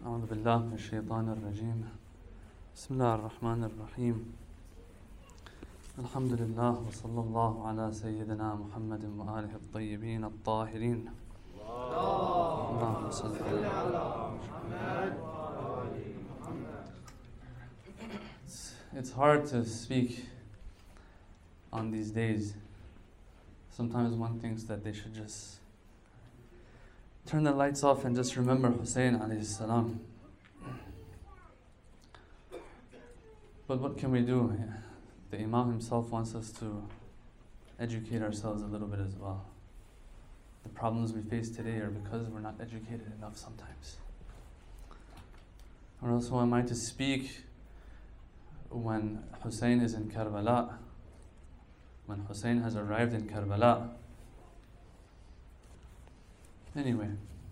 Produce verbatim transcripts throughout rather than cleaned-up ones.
أعوذ بالله من الشيطان الرجيم بسم الله الرحمن الرحيم الحمد لله وصلى الله على سيدنا محمد وآله الطيبين الطاهرين اللهم صل على محمد. It's hard to speak on these days. Sometimes one thinks that they should just turn the lights off and just remember Hussein alayhi salam. But what can we do? The Imam himself wants us to educate ourselves a little bit as well. The problems we face today are because we're not educated enough sometimes. Or else who am I to speak when Hussein is in Karbala? When Hussein has arrived in Karbala? Anyway,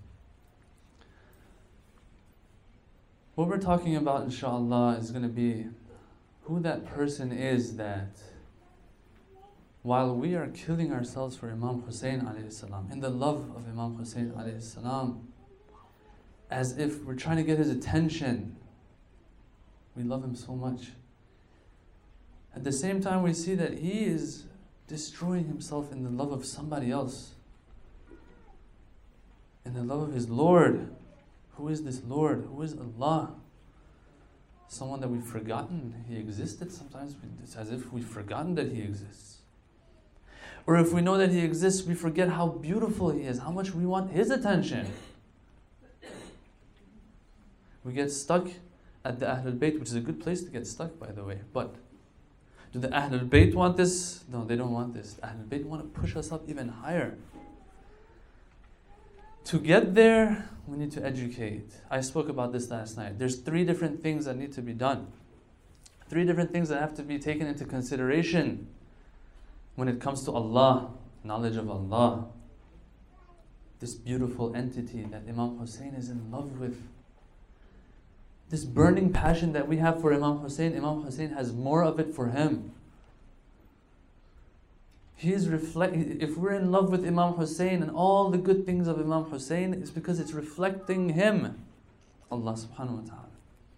what we're talking about, inshallah, is going to be who that person is that, while we are killing ourselves for Imam Hussein alayhi salam, in the love of Imam Hussein alayhi salam, as if we're trying to get his attention, we love him so much. At the same time, we see that he is destroying himself in the love of somebody else, in the love of his Lord. Who is this Lord? Who is Allah? Someone that we've forgotten he existed. Sometimes it's as if we've forgotten that he exists. Or if we know that he exists, we forget how beautiful he is, how much we want his attention. We get stuck at the Ahlul Bayt, which is a good place to get stuck, by the way. But do the Ahlul Bayt want this? No, they don't want this. The Ahlul Bayt want to push us up even higher. To get there, we need to educate. I spoke about this last night. There's three different things that need to be done. Three different things that have to be taken into consideration when it comes to Allah, knowledge of Allah. This beautiful entity that Imam Hussein is in love with. This burning passion that we have for Imam Hussein, Imam Hussein has more of it for him. He is reflect. If we're in love with Imam Hussein and all the good things of Imam Hussein, it's because it's reflecting him, Allah subhanahu wa ta'ala.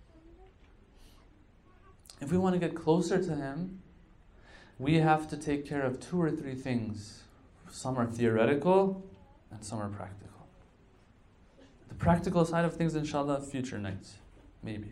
If we want to get closer to him, we have to take care of two or three things. Some are theoretical and some are practical. The practical side of things, inshallah, future nights, maybe.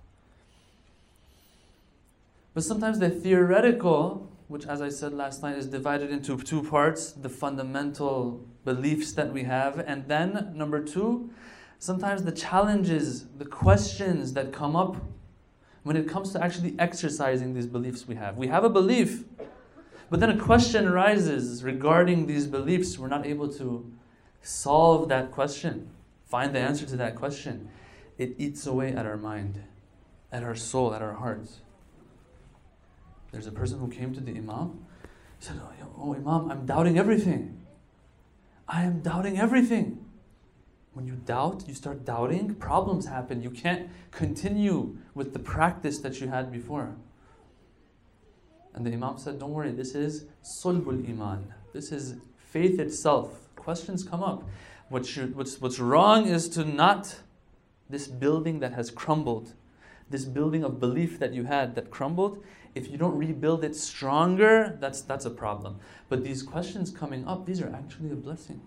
But sometimes the theoretical, which, as I said last night, is divided into two parts: the fundamental beliefs that we have, and then, number two, sometimes the challenges, the questions that come up when it comes to actually exercising these beliefs we have. We have a belief, but then a question arises regarding these beliefs. We're not able to solve that question, find the answer to that question. It eats away at our mind, at our soul, at our hearts. There's a person who came to the Imam. He said, oh Imam, I'm doubting everything. I am doubting everything. When you doubt, you start doubting, problems happen. You can't continue with the practice that you had before. And the Imam said, don't worry, this is sulbul iman. This is faith itself. Questions come up. What should, what's, what's wrong is to not, this building that has crumbled, this building of belief that you had that crumbled, if you don't rebuild it stronger, that's that's a problem. But these questions coming up, these are actually a blessing.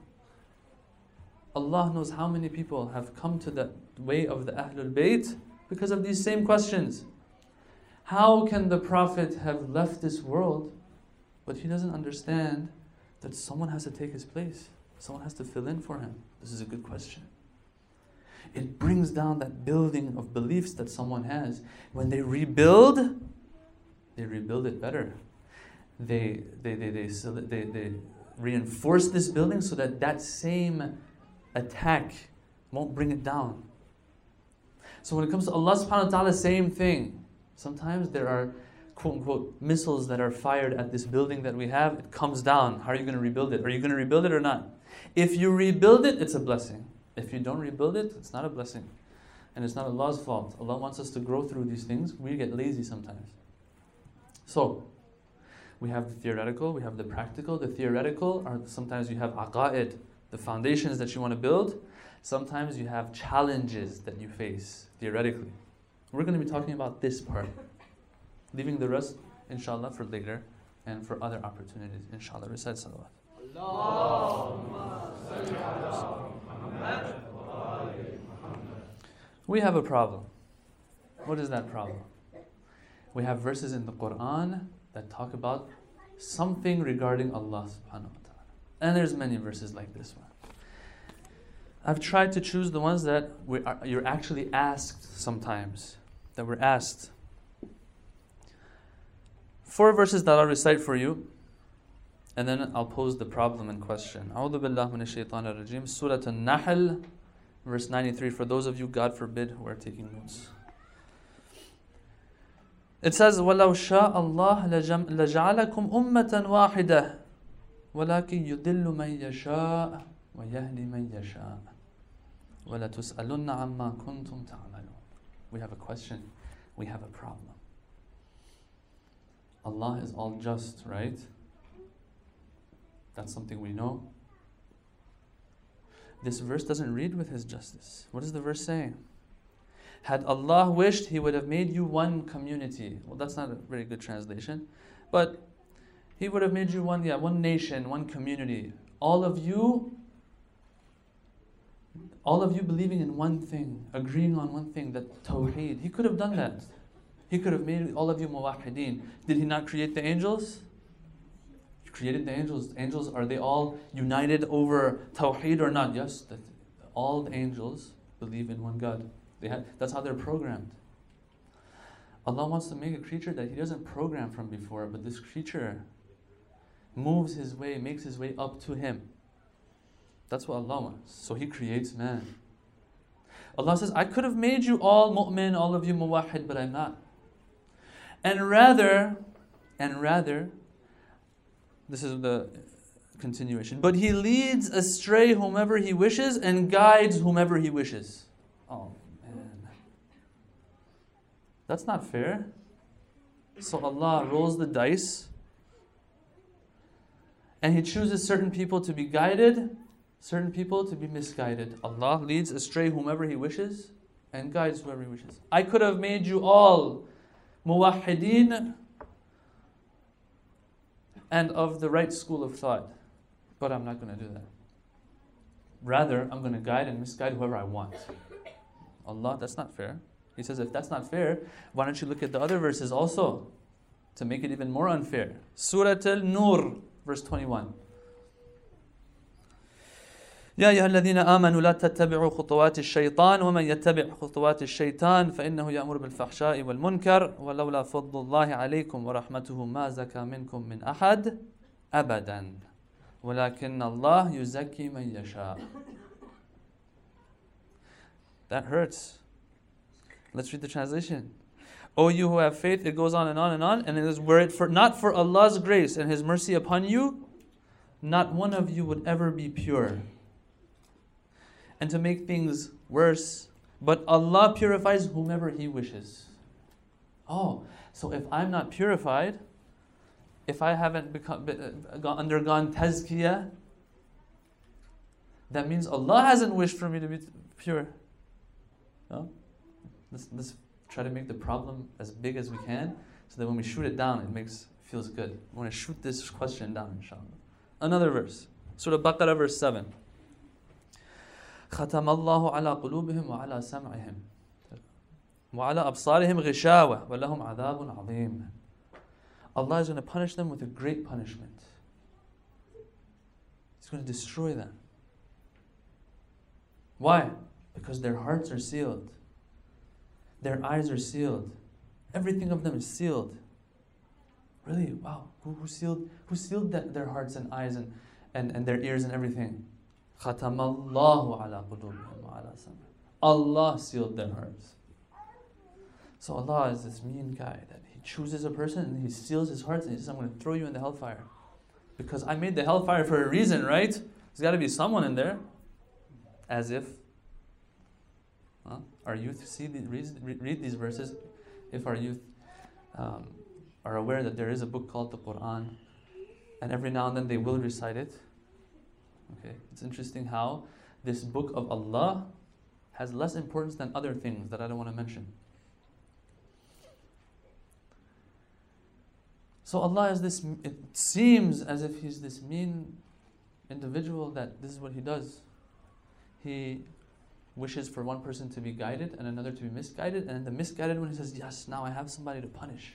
Allah knows how many people have come to the way of the Ahlul Bayt because of these same questions. How can the Prophet have left this world, but he doesn't understand that someone has to take his place? Someone has to fill in for him. This is a good question. It brings down that building of beliefs that someone has. When they rebuild, they rebuild it better. They they they they, they, they reinforce this building so that that same attack won't bring it down. So when it comes to Allah subhanahu wa ta'ala, same thing. Sometimes there are quote unquote missiles that are fired at this building that we have. It comes down. How are you going to rebuild it? Are you going to rebuild it or not? If you rebuild it, it's a blessing. If you don't rebuild it, it's not a blessing. And it's not Allah's fault. Allah wants us to grow through these things. We get lazy sometimes. So, we have the theoretical, we have the practical. The theoretical are sometimes you have aqa'id, the foundations that you want to build, sometimes you have challenges that you face, theoretically. We're going to be talking about this part, leaving the rest, inshallah, for later and for other opportunities. Inshallah, recite salawat. We have a problem. What is that problem? We have verses in the Quran that talk about something regarding Allah subhanahu wa ta'ala. And there's many verses like this one. I've tried to choose the ones that we are, you're actually asked sometimes, that we're asked. Four verses that I'll recite for you, and then I'll pose the problem in question. A'udhu billahi minash shaitanir rajim. Surah An-Nahl, verse ninety-three, for those of you, God forbid, who are taking notes. It says, وَلَوْ شَاءَ اللَّهُ لَجَعَلَكُمْ أُمَّةً وَاحِدَةً وَلَكِنْ يُضِلُّ مَنْ يَشَاءُ وَيَهْدِي مَنْ يَشَاءُ وَلَتُسْأَلُنَّ عَمَّا كُنْتُمْ تَعْمَلُونَ. We have a question. We have a problem. Allah is all just, right? That's something we know. This verse doesn't read with His justice. What does the verse say? Had Allah wished, He would have made you one community. Well, that's not a very good translation. But He would have made you one, yeah, one nation, one community. All of you, all of you believing in one thing, agreeing on one thing, that Tawheed. He could have done that. He could have made all of you muwahideen. Did He not create the angels? He created the angels. Angels, are they all united over Tawheed or not? Yes, that all the angels believe in one God. They have, that's how they're programmed. Allah wants to make a creature that He doesn't program from before, but this creature moves his way, makes his way up to Him. That's what Allah wants. So He creates man. Allah says, I could have made you all mu'min, all of you muwahid, but I'm not. And rather, and rather, this is the continuation, but He leads astray whomever He wishes and guides whomever He wishes. Oh man. That's not fair. So Allah rolls the dice and He chooses certain people to be guided, certain people to be misguided. Allah leads astray whomever He wishes and guides whoever He wishes. I could have made you all muwahideen and of the right school of thought, but I'm not going to do that. Rather, I'm going to guide and misguide whoever I want. Allah, that's not fair. He says, if that's not fair, why don't you look at the other verses also to make it even more unfair? Surah Al-Nur, verse twenty-one. يا أيها الذين آمنوا لا تتبعوا خطوات الشيطان ومن يتبع خطوات الشيطان فإنه يأمر بالفحشاء والمنكر ولولا فضل الله عليكم ورحمته ما زكى منكم من أحد أبدا ولكن الله يزكي من يشاء. That hurts. Let's read the translation. O you who have faith, it goes on and on and on, and it is, were it for not for Allah's grace and His mercy upon you, not one of you would ever be pure. And to make things worse, but Allah purifies whomever He wishes. Oh, so if I'm not purified, if I haven't become, uh, undergone tazkiyah, that means Allah hasn't wished for me to be pure. No? Let's, let's try to make the problem as big as we can, so that when we shoot it down, it makes feels good. We want to shoot this question down, inshallah. Another verse, Surah Baqarah, verse seven. ختم الله على قلوبهم وعلى سمعهم وعلى أبصارهم غشاوة ولهم عذاب عظيم. Allah is going to punish them with a great punishment. He's going to destroy them. Why? Because their hearts are sealed. Their eyes are sealed. Everything of them is sealed. Really? Wow. Who, who sealed who sealed that, their hearts and eyes and, and, and their ears and everything? خَتَمَ اللَّهُ عَلَى قُلُوبِهِمْ وَعَلَى سَمْعِهِمْ. Allah sealed their hearts. So Allah is this mean guy that He chooses a person and He seals his heart and He says, I'm going to throw you in the hellfire. Because I made the hellfire for a reason, right? There's got to be someone in there. As if huh? Our youth see the, read, read these verses. If our youth um, are aware that there is a book called the Quran, and every now and then they will recite it, Okay, it's interesting how this book of Allah has less importance than other things that I don't want to mention. So Allah is this, it seems as if He's this mean individual that this is what He does. He wishes for one person to be guided and another to be misguided, and the misguided one He says, yes, now I have somebody to punish.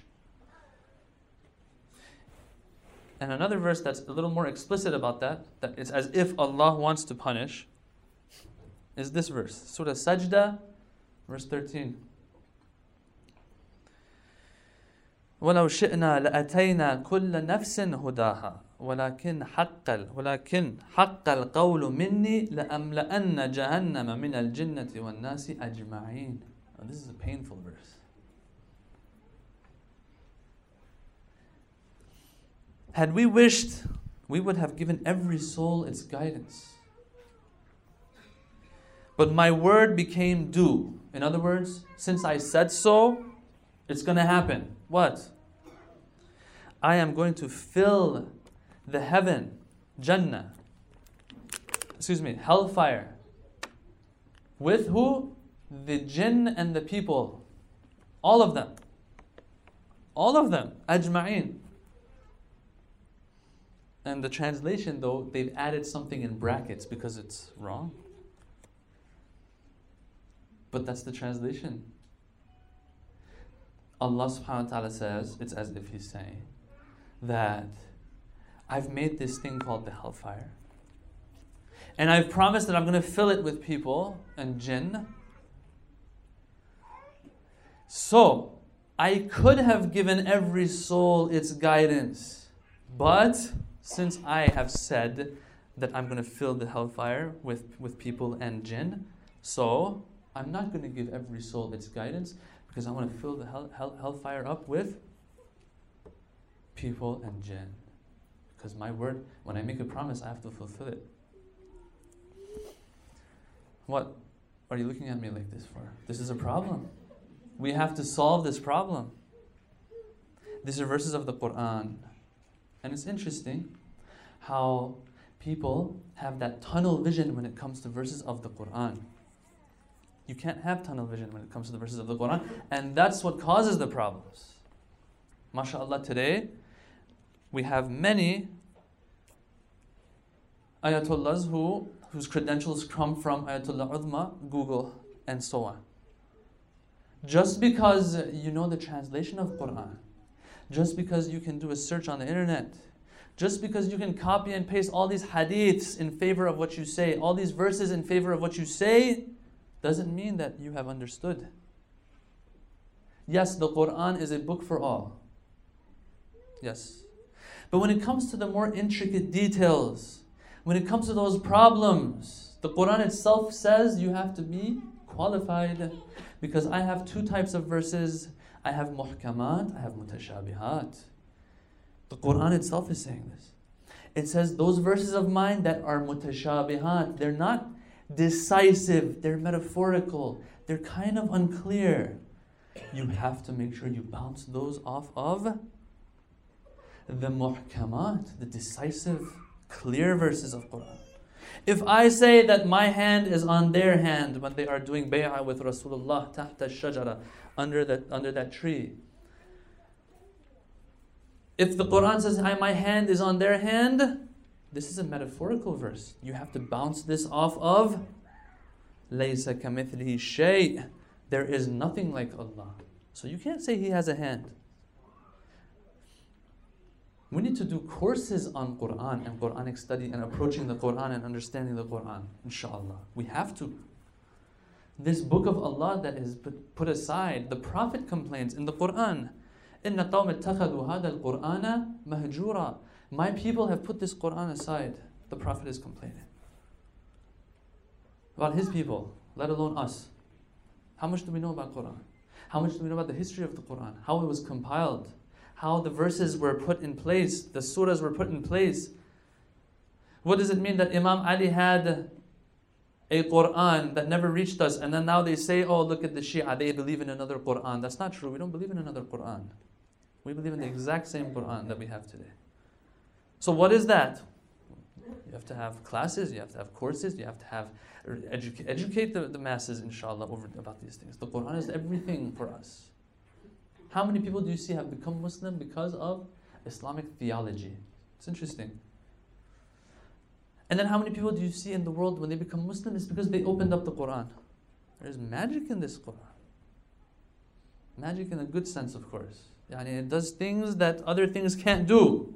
And another verse that's a little more explicit about that, that it's as if Allah wants to punish, is this verse, Surah Sajda, verse thirteen. وَلَوْ شِئْنَا لَأَتَيْنَا كُلَّ نَفْسٍ هُدَاهَا وَلَكِنْ حَقَّ وَلَكِنْ حَقَّ الْقَوْلُ مِنِّي لَأَمْلَأَنَّ جَهَنَّمَ مِنَ الْجِنَّةِ وَالنَّاسِ أَجْمَعِينَ. Now, this is a painful verse. Had we wished, we would have given every soul its guidance. But my word became due. In other words, since I said so, it's going to happen. What? I am going to fill the heaven, Jannah, excuse me, hellfire, with who? The jinn and the people. All of them. All of them. Ajma'een. And the translation, though, they've added something in brackets because it's wrong. But that's the translation. Allah subhanahu wa ta'ala says, it's as if He's saying that I've made this thing called the hellfire. And I've promised that I'm going to fill it with people and jinn. So, I could have given every soul its guidance. But since I have said that I'm going to fill the hellfire with, with people and jinn, so I'm not going to give every soul its guidance, because I want to fill the hell, hell, hellfire up with people and jinn. Because my word, when I make a promise, I have to fulfill it. What are you looking at me like this for? This is a problem. We have to solve this problem. These are verses of the Quran. And it's interesting how people have that tunnel vision when it comes to verses of the Quran. You can't have tunnel vision when it comes to the verses of the Quran, and that's what causes the problems. MashaAllah, today we have many ayatollahs who, whose credentials come from Ayatollah Udma, Google, and so on. Just because you know the translation of Quran, just because you can do a search on the internet, just because you can copy and paste all these hadiths in favor of what you say, all these verses in favor of what you say, doesn't mean that you have understood. Yes, the Quran is a book for all. Yes. But when it comes to the more intricate details, when it comes to those problems, the Quran itself says you have to be qualified, because I have two types of verses. I have muhkamat, I have mutashabihat. The Quran itself is saying this. It says those verses of mine that are mutashabihat, they're not decisive, they're metaphorical, they're kind of unclear. You have to make sure you bounce those off of the muhkamat, the decisive, clear verses of Quran. If I say that my hand is on their hand when they are doing bay'ah with Rasulullah tahta shajara, under that, under that tree, if the Quran says my hand is on their hand, this is a metaphorical verse. You have to bounce this off of لَيْسَ كَمِثْلِهِ شَيْءٍ. There is nothing like Allah. So you can't say He has a hand. We need to do courses on Quran and Quranic study and approaching the Quran and understanding the Quran, inshallah. We have to. This book of Allah that is put aside, the Prophet complains in the Quran, إِنَّ قَوْمِ اتَّخَذُوا هَذَا الْقُرْآنَ مَهْجُورًا. My people have put this Quran aside. The Prophet is complaining about his people, let alone us. How much do we know about Quran? How much do we know about the history of the Quran? How it was compiled? How the verses were put in place? The surahs were put in place? What does it mean that Imam Ali had a Quran that never reached us, and then now they say, oh, look at the Shia, they believe in another Quran? That's not true. We don't believe in another Quran. We believe in the exact same Quran that we have today. So what is that? You have to have classes, you have to have courses, you have to have educate, educate the, the masses, inshallah, over about these things. The Quran is everything for us. How many people do you see have become Muslim because of Islamic theology? It's interesting. And then how many people do you see in the world when they become Muslim? It's because they opened up the Quran. There's magic in this Quran. Magic in a good sense, of course. Yani it does things that other things can't do.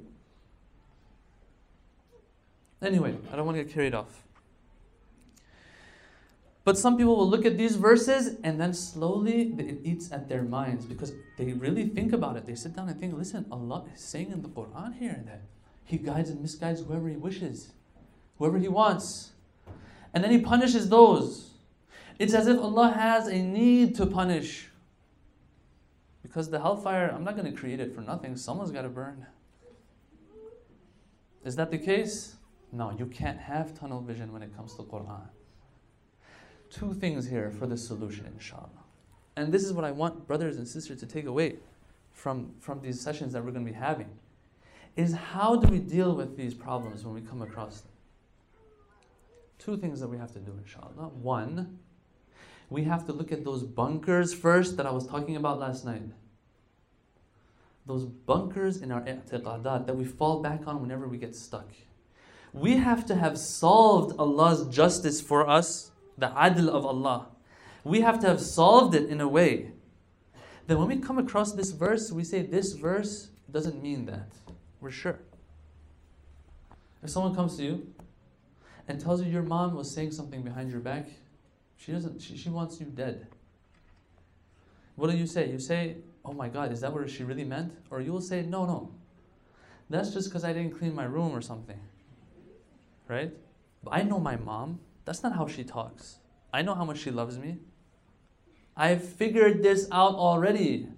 Anyway, I don't want to get carried off. But some people will look at these verses and then slowly it eats at their minds because they really think about it. They sit down and think, listen, Allah is saying in the Quran here that He guides and misguides whoever He wishes, whoever He wants. And then He punishes those. It's as if Allah has a need to punish. Because the hellfire, I'm not going to create it for nothing. Someone's got to burn. Is that the case? No, you can't have tunnel vision when it comes to Quran. Two things here for the solution, inshallah. And this is what I want brothers and sisters to take away from, from these sessions that we're going to be having. Is how do we deal with these problems when we come across them? Two things that we have to do, inshallah. One, we have to look at those bunkers first that I was talking about last night. Those bunkers in our i'tiqadat that we fall back on whenever we get stuck. We have to have solved Allah's justice for us, the adl of Allah. We have to have solved it in a way that when we come across this verse, we say this verse doesn't mean that. We're sure. If someone comes to you and tells you your mom was saying something behind your back, she doesn't. She, she wants you dead. What do you say? You say, oh my God, is that what she really meant? Or you will say, no, no. That's just because I didn't clean my room or something. Right? But I know my mom. That's not how she talks. I know how much she loves me. I've figured this out already.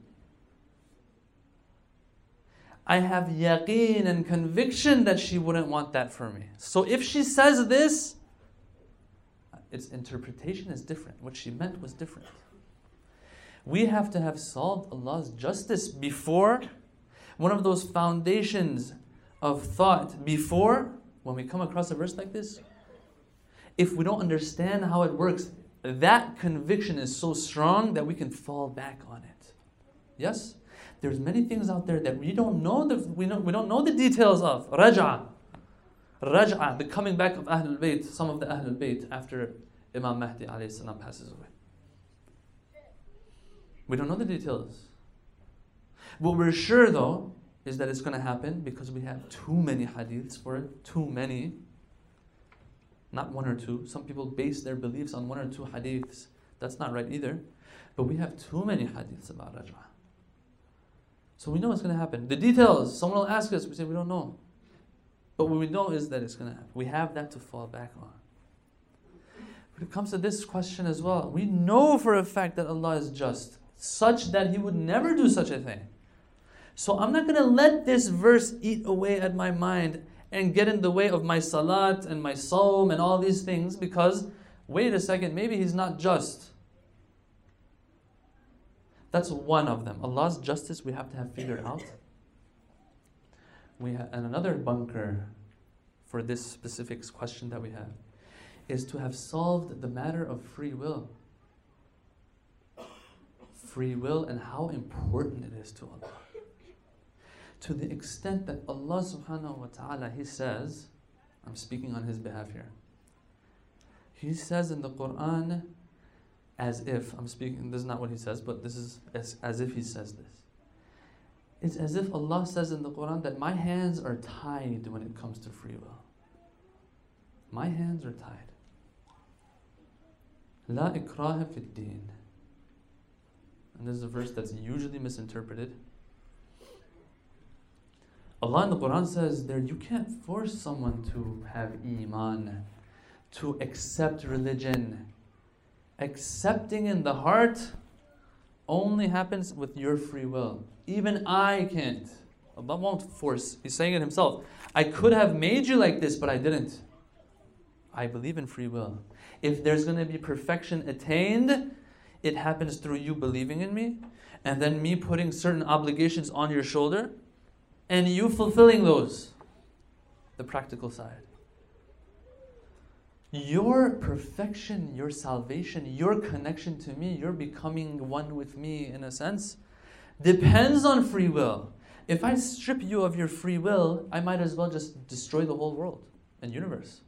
I have yaqeen and conviction that she wouldn't want that for me. So if she says this, its interpretation is different. What she meant was different. We have to have solved Allah's justice before, one of those foundations of thought before, when we come across a verse like this, if we don't understand how it works, that conviction is so strong that we can fall back on it. Yes? There's many things out there that we don't know the, we, don't, we don't know the details of. Raj'a. Raj'a, the coming back of Ahlul Bayt, some of the Ahlul Bayt after Imam Mahdi alayhi salam passes away. We don't know the details. What we're sure though is that it's going to happen because we have too many hadiths for it, too many. Not one or two. Some people base their beliefs on one or two hadiths. That's not right either. But we have too many hadiths about Raj'a. So we know it's going to happen. The details, someone will ask us, we say we don't know. But what we know is that it's going to happen. We have that to fall back on. When it comes to this question as well, we know for a fact that Allah is just, such that He would never do such a thing. So I'm not going to let this verse eat away at my mind and get in the way of my salat and my sawm and all these things because, wait a second, maybe He's not just. That's one of them. Allah's justice we have to have figured out. We have, and another bunker for this specific question that we have is to have solved the matter of free will. Free will and how important it is to Allah. To the extent that Allah subhanahu wa ta'ala, He says, I'm speaking on His behalf here. He says in the Quran, as if, I'm speaking, this is not what He says, but this is as, as if He says this. It's as if Allah says in the Quran that my hands are tied when it comes to free will. My hands are tied. La ikraha fi ddin. And this is a verse that's usually misinterpreted. Allah in the Quran says there, you can't force someone to have iman, to accept religion. Accepting in the heart only happens with your free will. Even I can't. Allah won't force. He's saying it Himself. I could have made you like this, but I didn't. I believe in free will. If there's going to be perfection attained, it happens through you believing in me, and then me putting certain obligations on your shoulder, and you fulfilling those. The practical side. Your perfection, your salvation, your connection to me, your becoming one with me in a sense, depends on free will. If I strip you of your free will, I might as well just destroy the whole world and universe.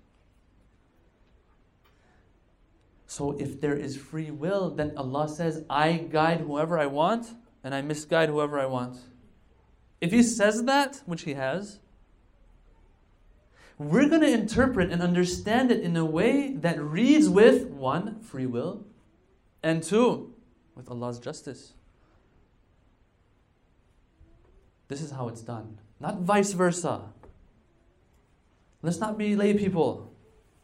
So if there is free will, then Allah says, I guide whoever I want and I misguide whoever I want. If He says that, which He has, we're going to interpret and understand it in a way that reads with, one, free will, and two, with Allah's justice. This is how it's done, not vice versa. Let's not be lay people.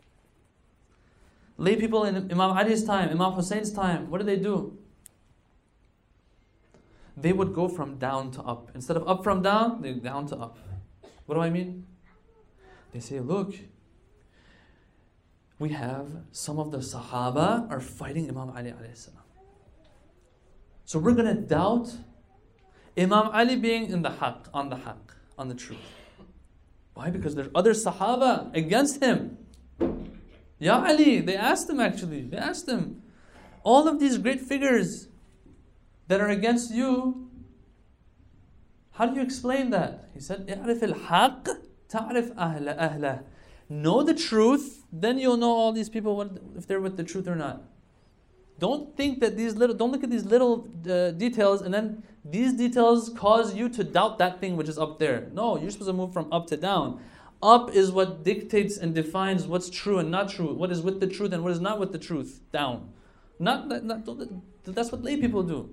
Lay people in Imam Ali's time, Imam Hussein's time, what did they do? They would go from down to up. Instead of up from down, they down to up. What do I mean? They say, look, we have some of the Sahaba are fighting Imam Ali alayhi salam. So we're going to doubt Imam Ali being in the haqq, on the haqq, on the truth. Why? Because there's other Sahaba against him. Ya Ali, they asked him actually, they asked him, all of these great figures that are against you, how do you explain that? He said, اعرف الحق تعرف أهل أهله. Know the truth, then you'll know all these people if they're with the truth or not. Don't think that these little, don't look at these little uh, details and then these details cause you to doubt that thing which is up there. No, you're supposed to move from up to down. Up is what dictates and defines what's true and not true, what is with the truth and what is not with the truth. Down. Not, not, not that's what lay people do.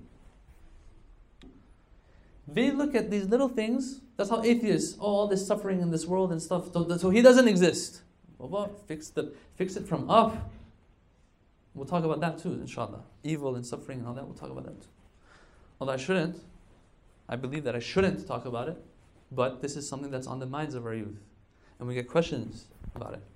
They look at these little things. That's how atheists, oh, all this suffering in this world and stuff, so, so He doesn't exist. Well, fix, the, fix it from up. We'll talk about that too, inshallah. Evil and suffering and all that, we'll talk about that too. Although I shouldn't, I believe that I shouldn't talk about it, but this is something that's on the minds of our youth. And we get questions about it.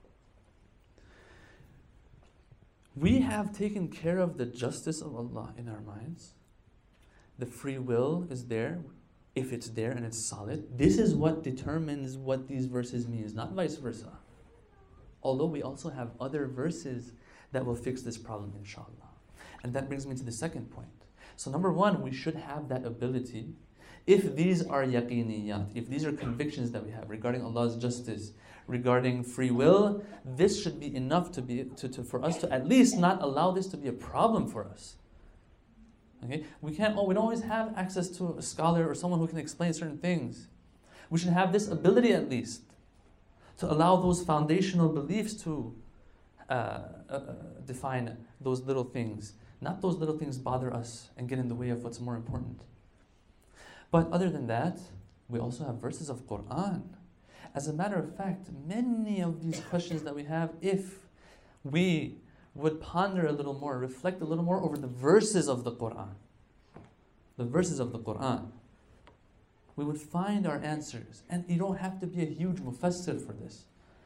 We have taken care of the justice of Allah in our minds. The free will is there, if it's there and it's solid. This is what determines what these verses mean, not vice versa. Although we also have other verses that will fix this problem, inshallah. And that brings me to the second point. So number one, we should have that ability. If these are yaqiniyat, if these are convictions that we have regarding Allah's justice, regarding free will, this should be enough to be to, to for us to at least not allow this to be a problem for us. Okay, we can't. Oh, we don't always have access to a scholar or someone who can explain certain things. We should have this ability at least to allow those foundational beliefs to uh, uh, define those little things. Not those little things bother us and get in the way of what's more important. But other than that, we also have verses of Quran. As a matter of fact, many of these questions that we have, if we would ponder a little more, reflect a little more over the verses of the Quran, the verses of the Quran, we would find our answers. And you don't have to be a huge mufassir for this.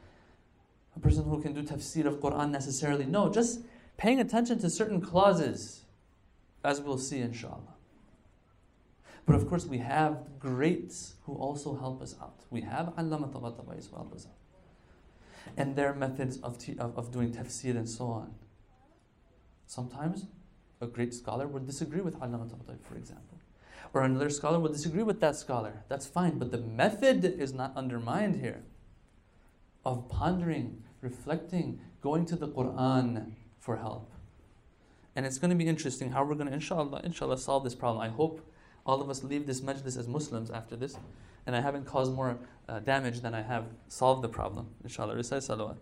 A person who can do tafsir of Quran necessarily. No, just paying attention to certain clauses, as we'll see inshallah. But of course we have greats who also help us out. We have Allama Tabatabai who help us out. And their methods of, t- of, of doing tafsir and so on. Sometimes a great scholar would disagree with Allama Tabatabai, for example. Or another scholar would disagree with that scholar. That's fine, but the method is not undermined here. Of pondering, reflecting, going to the Quran for help. And it's going to be interesting how we're going to, inshallah, inshallah, solve this problem. I hope all of us leave this majlis as Muslims after this, and I haven't caused more uh, damage than I have solved the problem. Inshallah, recite salawat.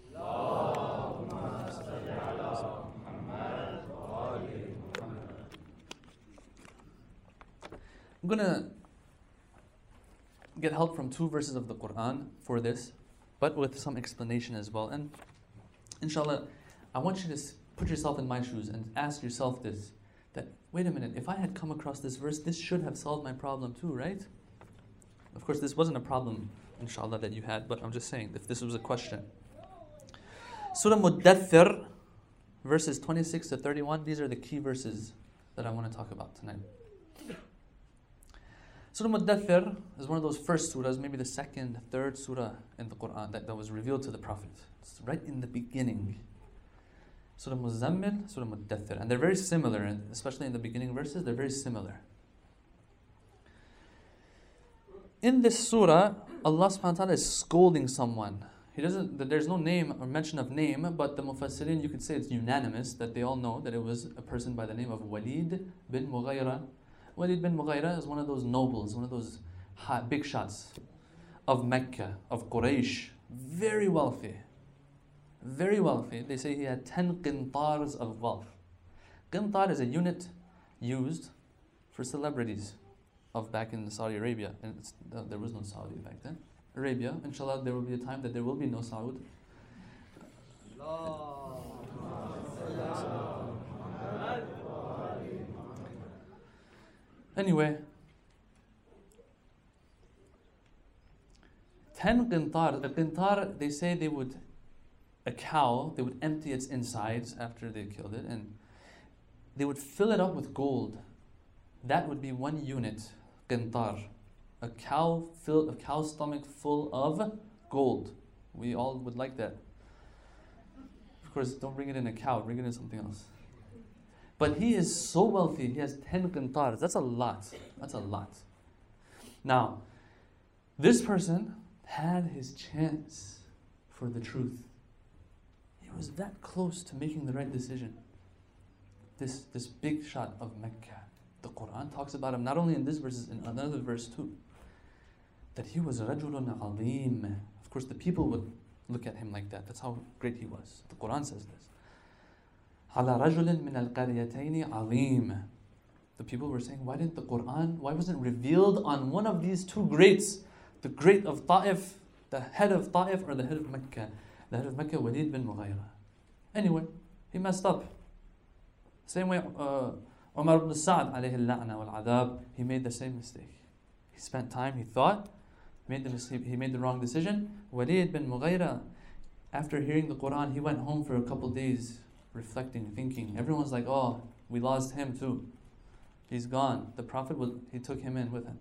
I'm going to get help from two verses of the Quran for this, but with some explanation as well. And inshallah, I want you to put yourself in my shoes and ask yourself this, that, wait a minute, if I had come across this verse, this should have solved my problem too, right? Of course, this wasn't a problem, inshallah, that you had, but I'm just saying, if this was a question. Surah Muddathir, verses twenty-six to thirty-one, these are the key verses that I want to talk about tonight. Surah Muddathir is one of those first surahs, maybe the second, third surah in the Quran that, that was revealed to the Prophet. It's right in the beginning. Surah Muzammil, Surah Muddathir. And they're very similar, and especially in the beginning verses, they're very similar. In this surah, Allah subhanahu wa ta'ala is scolding someone. He doesn't. There's no name or mention of name, but the Mufassirin, you could say it's unanimous that they all know that it was a person by the name of Walid bin Mughayra. Walid bin Mughayra is one of those nobles, one of those hot, big shots of Mecca, of Quraysh, very wealthy. Very wealthy. They say he had ten qintars of wealth. Qintar is a unit used for celebrities of back in Saudi Arabia. And it's, there was no Saudi back then. Arabia, inshallah, there will be a time that there will be no Saud. Anyway, ten qintar. A qintar, they say they would, a cow, they would empty its insides after they killed it, and they would fill it up with gold. That would be one unit, qintar. A cow filled, a cow's stomach full of gold. We all would like that. Of course, don't bring it in a cow, bring it in something else. But he is so wealthy, he has ten qintars. That's a lot. That's a lot. Now, this person had his chance for the truth. He was that close to making the right decision. This, this big shot of Mecca. The Quran talks about him not only in this verse, in another verse too. That he was rajulun alim. Of course, the people would look at him like that. That's how great he was. The Quran says this. Ala rajulin min al-qaryatayn alim. The people were saying, why didn't the Quran, why wasn't it revealed on one of these two greats? The great of Ta'if, the head of Ta'if, or the head of Mecca? The head of Mecca, Walid bin Mughayra. Anyway, he messed up. Same way, uh, Umar ibn Sa'd, alayhi al-la'na wal-adab, he made the same mistake. He spent time, he thought, made the mistake, he made the wrong decision. Walid bin Mughayra, after hearing the Quran, he went home for a couple days, reflecting, thinking. Everyone's like, oh, we lost him too. He's gone. The Prophet, will, he took him in with him.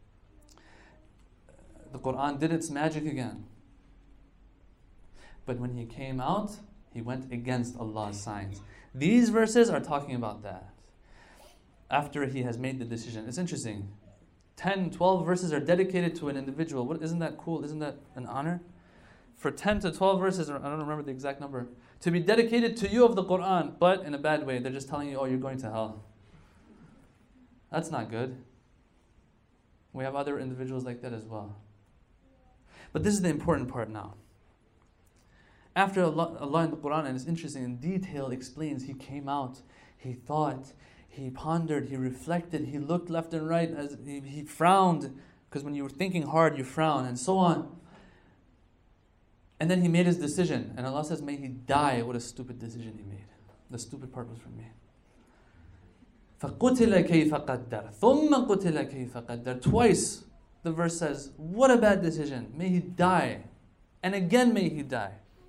The Quran did its magic again. But when he came out, he went against Allah's signs. These verses are talking about that. After he has made the decision. It's interesting. ten, twelve verses are dedicated to an individual. What, isn't that cool? Isn't that an honor? For ten to twelve verses, I don't remember the exact number, to be dedicated to you of the Quran, but in a bad way. They're just telling you, oh, you're going to hell. That's not good. We have other individuals like that as well. But this is the important part now. After Allah, Allah in the Quran, and it's interesting, in detail explains, he came out, he thought, he pondered, he reflected, he looked left and right, as he, he frowned, because when you were thinking hard, you frown, and so on. And then he made his decision, and Allah says, may he die. What a stupid decision he made. The stupid part was from me. فَقُتِلَ كَيْفَ قَدَّرَ ثُمَّ قُتِلَ كَيْفَ قَدَّرَ. Twice the verse says, what a bad decision. May he die. And again may he die.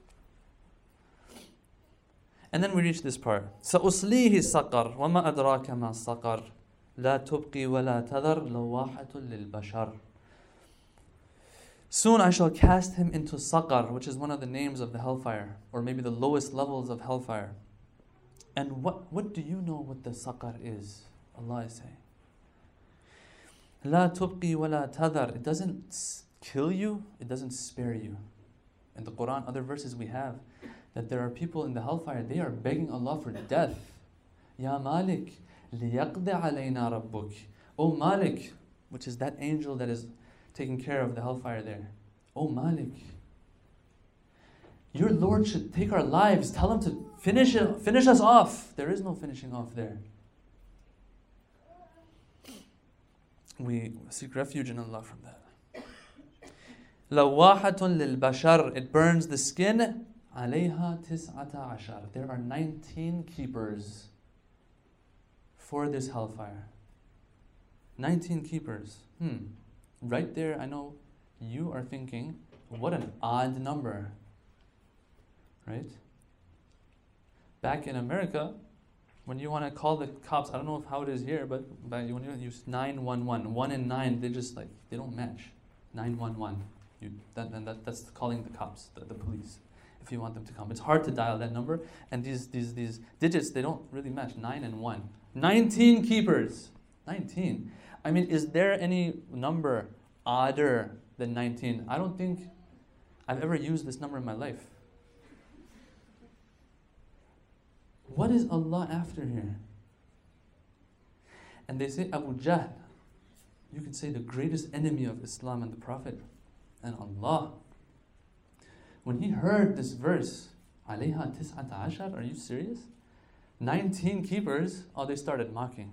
And then we reach this part. سَأُصْلِيهِ السَّقَرْ وَمَا أَدْرَاكَ مَا السَّقَرْ لَا تُبْقِي وَلَا تَذَرْ لَوَّاحَةٌ لِلْبَشَرِ. Soon I shall cast him into Saqar, which is one of the names of the hellfire, or maybe the lowest levels of hellfire. And what, what do you know what the Saqar is? Allah is saying. La tubqi wa la tadhar. It doesn't kill you, it doesn't spare you. In the Quran, other verses we have, that there are people in the hellfire, they are begging Allah for death. Ya Malik, liyaqdi alayna rabbuk. O Malik, which is that angel that is taking care of the hellfire there. O Malik, your Lord should take our lives. Tell him to finish it, finish us off. There is no finishing off there. We seek refuge in Allah from that. Lawahatun lil bashar. It burns the skin. Alayha tis'ata ashar. There are nineteen keepers for this hellfire. nineteen keepers. Hmm. Right there, I know you are thinking, what an odd number. Right? Back in America, When you want to call the cops, I don't know if how it is here, but, but when you use nine one one, one and nine, they just like, they don't match. nine one one. You, that, and that, that's calling the cops, the, the police, if you want them to come. It's hard to dial that number, and these, these, these digits, they don't really match, nine and one. nineteen keepers. nineteen. I mean, is there any number odder than nineteen? I don't think I've ever used this number in my life. What is Allah after here? And they say Abu Jahl, you could say the greatest enemy of Islam and the Prophet and Allah. When he heard this verse, alayha tis'ata ashar, are you serious? nineteen keepers, oh, they started mocking.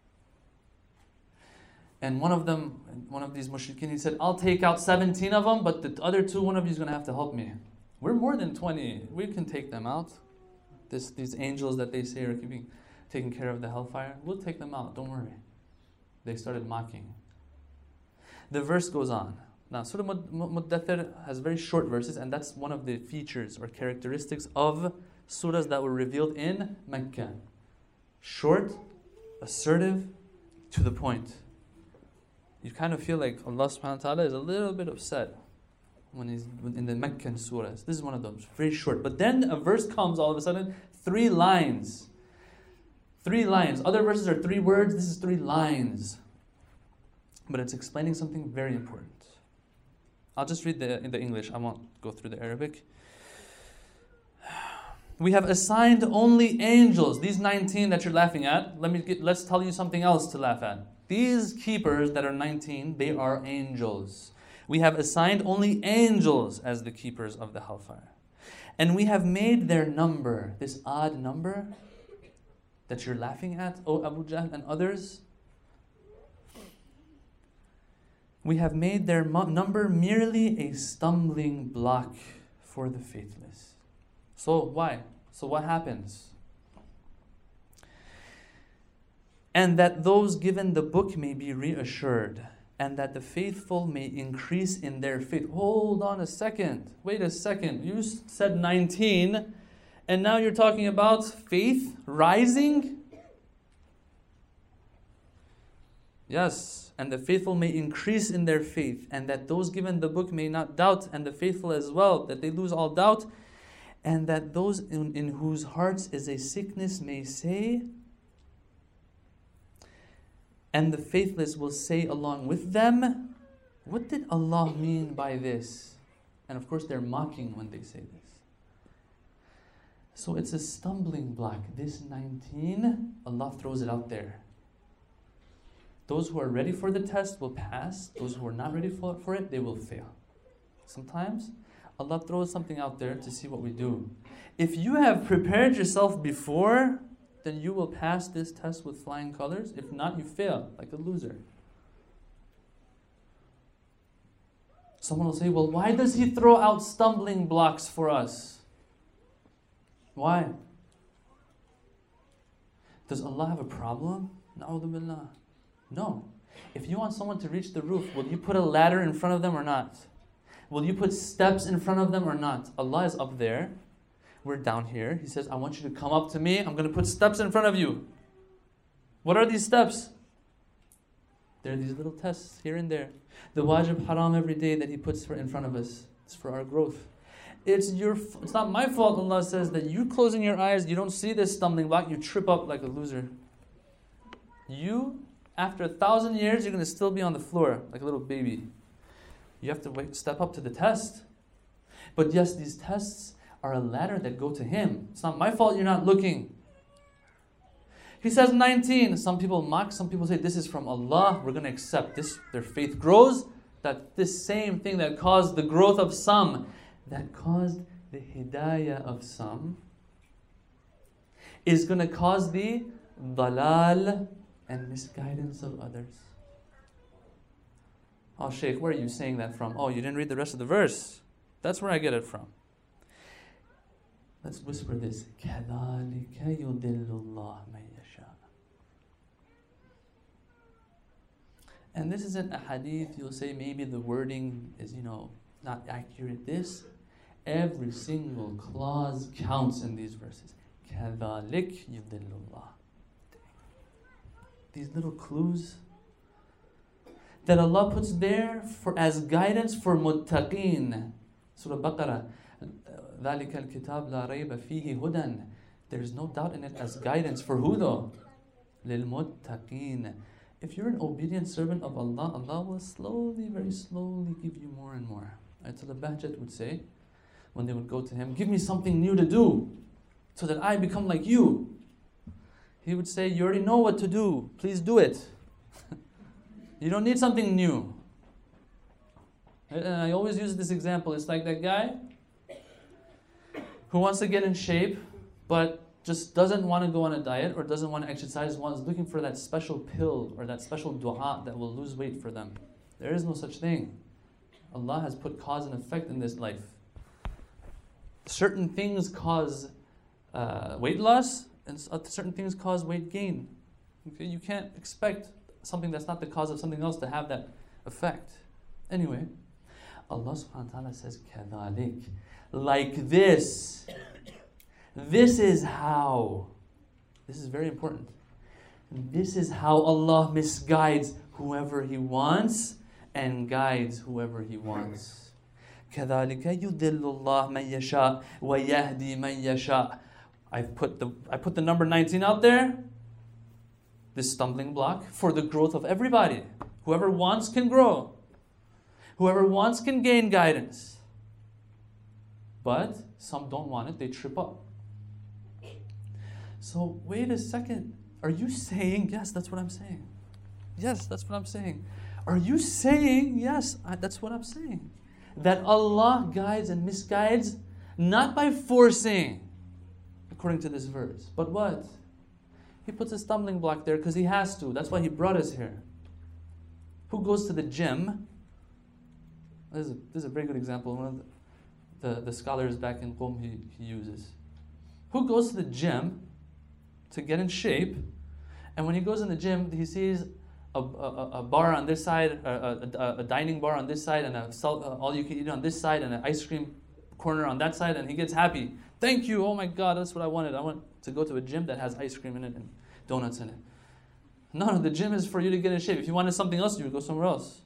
And one of them, one of these mushrikeen, he said, I'll take out seventeen of them, but the other two, one of you is going to have to help me. We're more than twenty. We can take them out. This, these angels that they say are keeping, taking care of the hellfire, we'll take them out, don't worry. They started mocking. The verse goes on. Now, Surah Muddathir has very short verses, and that's one of the features or characteristics of surahs that were revealed in Mecca. Short, assertive, to the point. You kind of feel like Allah subhanahu wa ta'ala is a little bit upset when he's in the Meccan surahs. This is one of those, very short. But then a verse comes all of a sudden, three lines. Three lines. Other verses are three words, this is three lines. But it's explaining something very important. I'll just read the, in the English, I won't go through the Arabic. We have assigned only angels, these nineteen that you're laughing at. Let me get, let's tell you something else to laugh at. These keepers that are nineteen, they are angels. We have assigned only angels as the keepers of the hellfire. And we have made their number, this odd number that you're laughing at, O Abu Jahl and others, we have made their mo- number merely a stumbling block for the faithless. So why? So what happens? And that those given the book may be reassured, and that the faithful may increase in their faith. Hold on a second. Wait a second. You said nineteen, and now you're talking about faith rising? Yes, and the faithful may increase in their faith, and that those given the book may not doubt, and the faithful as well, that they lose all doubt, and that those in, in whose hearts is a sickness may say, and the faithless will say along with them, what did Allah mean by this? And of course they're mocking when they say this. So it's a stumbling block. This nineteen, Allah throws it out there. Those who are ready for the test will pass. Those who are not ready for, for it, they will fail. Sometimes Allah throws something out there to see what we do. If you have prepared yourself before, then you will pass this test with flying colors. If not, you fail, like a loser. Someone will say, well, why does He throw out stumbling blocks for us? Why? Does Allah have a problem? Na'udhu billah. No. If you want someone to reach the roof, will you put a ladder in front of them or not? Will you put steps in front of them or not? Allah is up there. We're down here. He says, I want you to come up to me. I'm going to put steps in front of you. What are these steps? There are these little tests here and there. The wajib haram every day that He puts for in front of us. It's for our growth. It's your. It's not my fault, Allah says, that you closing your eyes, you don't see this stumbling block, you trip up like a loser. You, after a thousand years, you're going to still be on the floor like a little baby. You have to wait, step up to the test. But yes, these tests are a ladder that go to Him. It's not my fault you're not looking. He says nineteen. Some people mock, some people say this is from Allah. We're going to accept this. Their faith grows. That this same thing that caused the growth of some, that caused the hidayah of some, is going to cause the dalal and misguidance of others. Oh, Shaykh, where are you saying that from? Oh, you didn't read the rest of the verse. That's where I get it from. Let's whisper this. كَذَلِكَ يُضِلُّ اللَّهُ مَن يَشَاءُ. And this isn't a hadith. You'll say maybe the wording is, you know, not accurate. This, every single clause counts in these verses. كَذَلِكَ يُضِلُّ اللَّهُ. these little clues that Allah puts there for as guidance for muttaqeen. Surah Baqarah, ذَلِكَ الْكِتَابُ لَا رَيْبَ فِيهِ هُدًى. There's no doubt in it as guidance for who though? لِلْمُتَّقِينَ. If you're an obedient servant of Allah, Allah will slowly, very slowly give you more and more. Ayatollah Bahjat would say, when they would go to him, give me something new to do, so that I become like you. He would say, you already know what to do, please do it. You don't need something new. And I always use this example. It's like that guy who wants to get in shape, but just doesn't want to go on a diet or doesn't want to exercise, wants looking for that special pill or that special dua that will lose weight for them. There is no such thing. Allah has put cause and effect in this life. Certain things cause uh, weight loss, and certain things cause weight gain. Okay? You can't expect something that's not the cause of something else to have that effect. Anyway, Allah subhanahu wa ta'ala says, كَذَلِكَ. Like this. This is how. This is very important. This is how Allah misguides whoever He wants and guides whoever He wants. كَذَلِكَ يُضِلُّ اللَّهُ مَن يَشَاءُ وَيَهْدِي مَن يَشَاءُ. I've put the I put the number nineteen out there. This stumbling block for the growth of everybody. Whoever wants can grow. Whoever wants can gain guidance. But some don't want it, they trip up. So wait a second. Are you saying, yes, that's what I'm saying. Yes, that's what I'm saying. Are you saying, yes, I, that's what I'm saying. That Allah guides and misguides not by forcing, according to this verse, but what? He puts a stumbling block there because He has to. That's why He brought us here. Who goes to the gym? This is a, this is a very good example. One of the, the, the scholars back in Qom he, he uses. Who goes to the gym to get in shape, and when he goes in the gym, he sees a, a, a bar on this side, a, a, a dining bar on this side, and a all you can eat on this side, and an ice cream corner on that side, and he gets happy. Thank you, oh my God, that's what I wanted. I want to go to a gym that has ice cream in it and donuts in it. No, no, the gym is for you to get in shape. If you wanted something else, you would go somewhere else.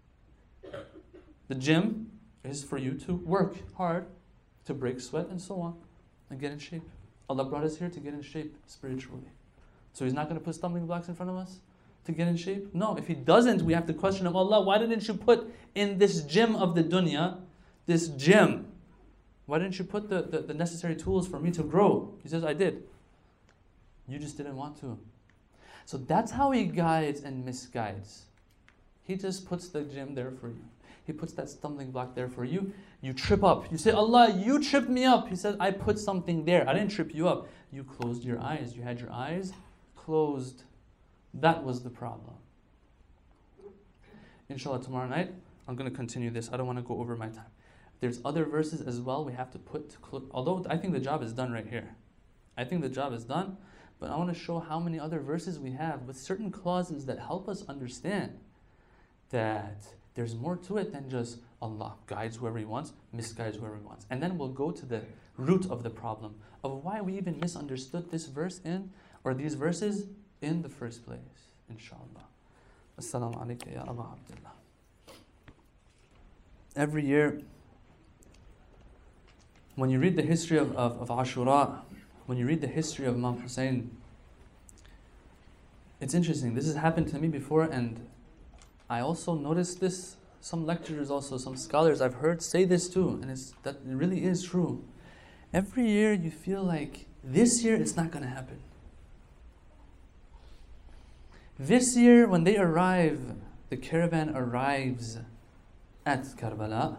The gym is for you to work hard, to break sweat and so on, and get in shape. Allah brought us here to get in shape spiritually. So He's not going to put stumbling blocks in front of us to get in shape? No, if He doesn't, we have to question Him. Allah, why didn't you put in this gym of the dunya, this gym, why didn't you put the, the, the necessary tools for me to grow? He says, I did. You just didn't want to. So that's how He guides and misguides. He just puts the gym there for you. He puts that stumbling block there for you. You trip up. You say, Allah, you tripped me up. He says, I put something there. I didn't trip you up. You closed your eyes. You had your eyes closed. That was the problem. Inshallah, tomorrow night, I'm going to continue this. I don't want to go over my time. There's other verses as well we have to put to close. Although I think the job is done right here. I think the job is done. But I want to show how many other verses we have with certain clauses that help us understand that there's more to it than just Allah guides whoever He wants, misguides whoever He wants. And then we'll go to the root of the problem, of why we even misunderstood this verse in, or these verses in the first place. Inshallah. Assalamu alaikum ya Aba Abdullah. Every year, when you read the history of, of, of Ashura, when you read the history of Imam Hussein, it's interesting. This has happened to me before, and I also noticed this. Some lecturers also, some scholars I've heard say this too, and it's that it really is true. Every year you feel like this year it's not going to happen. This year when they arrive, the caravan arrives at Karbala,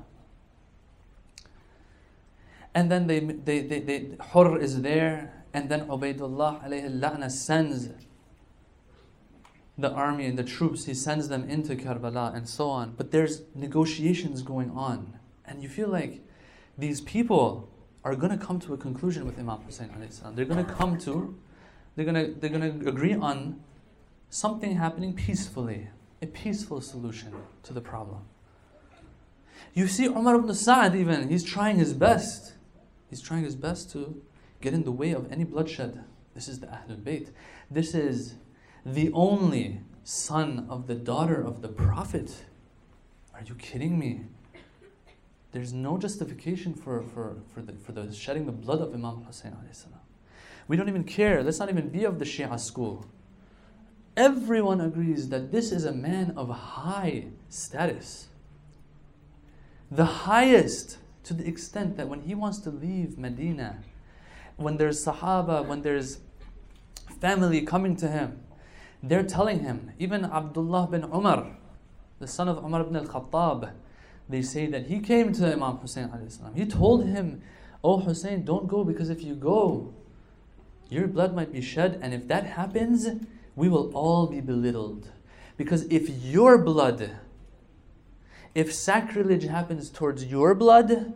and then they, they, they, they Hurr is there, and then Ubaydullah alayhi la'na sends the army and the troops, he sends them into Karbala and so on. But there's negotiations going on. And you feel like these people are going to come to a conclusion with Imam Hussein alayhi salam. They're going to come to, they're going to, they're going to agree on something happening peacefully, a peaceful solution to the problem. You see Umar ibn Sa'd even, he's trying his best. He's trying his best to get in the way of any bloodshed. This is the Ahlul Bayt. This is the only son of the daughter of the Prophet. Are you kidding me? There's no justification for, for, for, the, for the shedding the blood of Imam Hussein alayhi salam. We don't even care. Let's not even be of the Shia school. Everyone agrees that this is a man of high status. The highest, to the extent that when he wants to leave Medina, when there's Sahaba, when there's family coming to him, they're telling him, even Abdullah bin Umar, the son of Umar ibn al-Khattab, they say that he came to Imam Hussein alayhi salam. He told him, "Oh Hussein, don't go, because if you go, your blood might be shed, and if that happens, we will all be belittled. Because if your blood, if sacrilege happens towards your blood,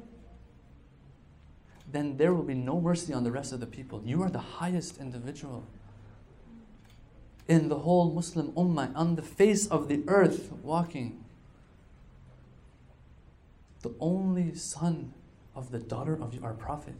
then there will be no mercy on the rest of the people. You are the highest individual in the whole Muslim ummah, on the face of the earth walking. The only son of the daughter of our Prophet."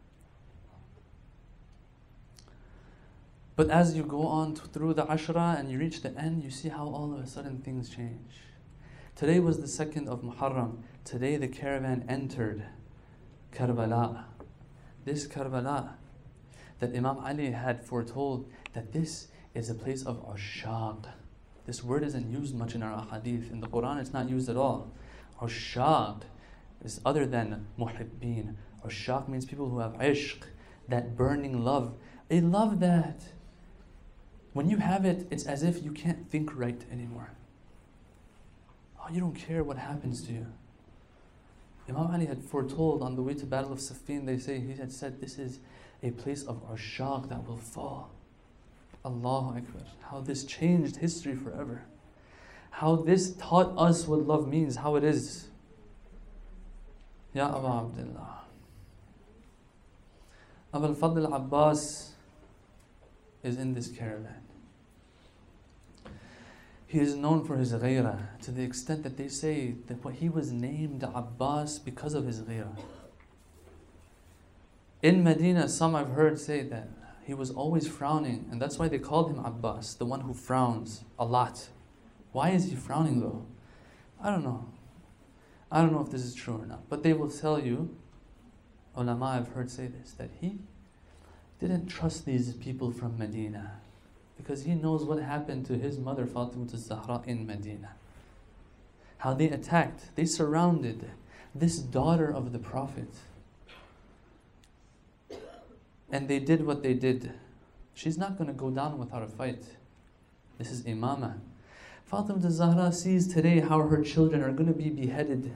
But as you go on to, through the Ashra and you reach the end, you see how all of a sudden things change. Today was the second of Muharram. Today the caravan entered Karbala. This Karbala that Imam Ali had foretold, that this is a place of ushaq. This word isn't used much in our ahadith. In the Quran it's not used at all. Ushaq is other than muhibbeen. Ushaq means people who have ishq, that burning love. A love that when you have it, it's as if you can't think right anymore. Oh, you don't care what happens to you. Imam Ali had foretold on the way to Battle of Siffin, they say, he had said, this is a place of ushaq that will fall. Allahu Akbar. How this changed history forever. How this taught us what love means, how it is. Ya Aba Abdullah. Abu al-Fadl Abbas is in this caravan. He is known for his ghairah, to the extent that they say that he was named Abbas because of his ghairah. In Medina, some I've heard say that he was always frowning, and that's why they called him Abbas, the one who frowns a lot. Why is he frowning though? I don't know. I don't know if this is true or not, but they will tell you, ulama I've heard say this, that he didn't trust these people from Medina because he knows what happened to his mother Fatima al-Zahra in Medina. How they attacked, they surrounded this daughter of the Prophet. And they did what they did. She's not going to go down without a fight. This is imama. Fatima al-Zahra sees today how her children are going to be beheaded.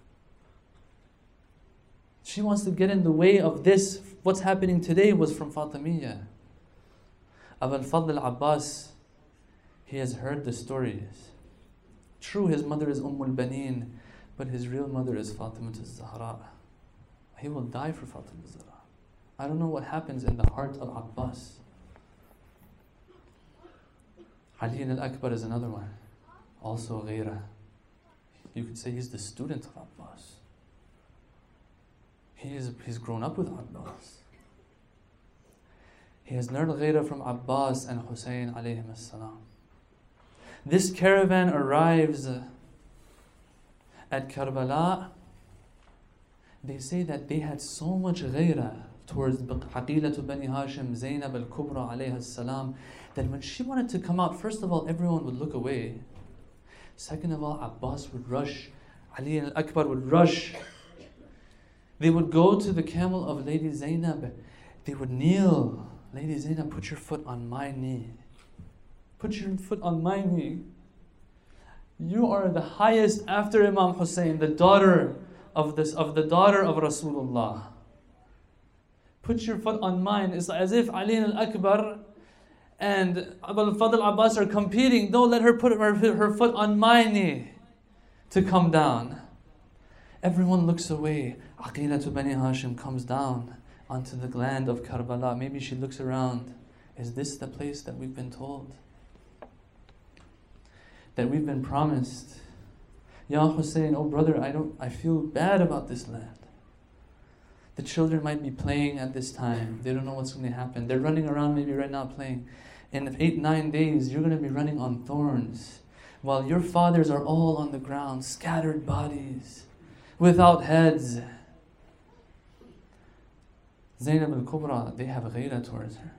She wants to get in the way of this. What's happening today was from Fatimiyya. Abu al-Fadl Abbas, he has heard the stories. True, his mother is Umm al-Baneen, but his real mother is Fatima al-Zahra. He will die for Fatima al-Zahra. I don't know what happens in the heart of Abbas. Ali al-Akbar is another one. Also ghairah. You could say he's the student of Abbas. He is, he's grown up with Abbas. He has learned ghairah from Abbas and Hussein alayhim as-salam. This caravan arrives at Karbala. They say that they had so much ghairah towards Aqilatu Bani Hashim, Zainab al-Kubra alayha salam, that when she wanted to come out, first of all, everyone would look away. Second of all, Abbas would rush, Ali al-Akbar would rush. They would go to the camel of Lady Zainab. They would kneel. Lady Zainab, put your foot on my knee. Put your foot on my knee. You are the highest after Imam Hussein, the daughter of this, of the daughter of Rasulullah. Put your foot on mine. It's as if Ali al-Akbar and Abu al-Fadl Abbas are competing. Don't let her put her, her foot on my knee to come down. Everyone looks away. Aqilatu Bani Hashim comes down onto the land of Karbala. Maybe she looks around. Is this the place that we've been told? That we've been promised? Ya Hussein, oh brother, I don't I feel bad about this land. The children might be playing at this time. They don't know what's going to happen. They're running around maybe right now playing. In eight, nine days, you're going to be running on thorns, while your fathers are all on the ground, scattered bodies, without heads. Zainab al-Kubra, they have ghayra towards her.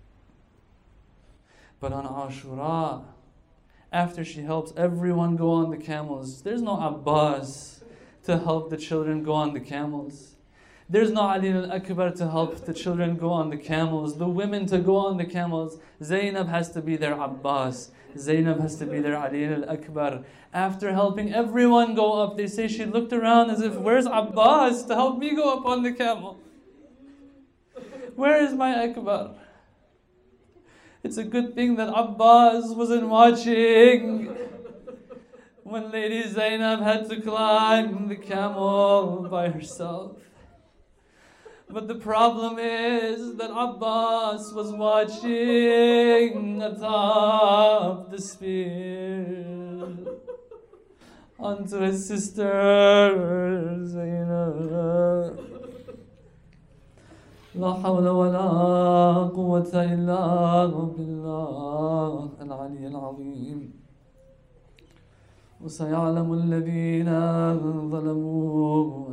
But on Ashura, after she helps everyone go on the camels, there's no Abbas to help the children go on the camels. There's no Ali al-Akbar to help the children go on the camels, the women to go on the camels. Zainab has to be their Abbas. Zainab has to be their Ali al-Akbar. After helping everyone go up, they say she looked around as if, where's Abbas to help me go up on the camel? Where is my Akbar? It's a good thing that Abbas wasn't watching when Lady Zainab had to climb the camel by herself. But the problem is that Abbas was watching atop the spear onto his sister Zainab. لا حول ولا قوة إلا بالله العلي العظيم. وسيعلم الذين ظلموا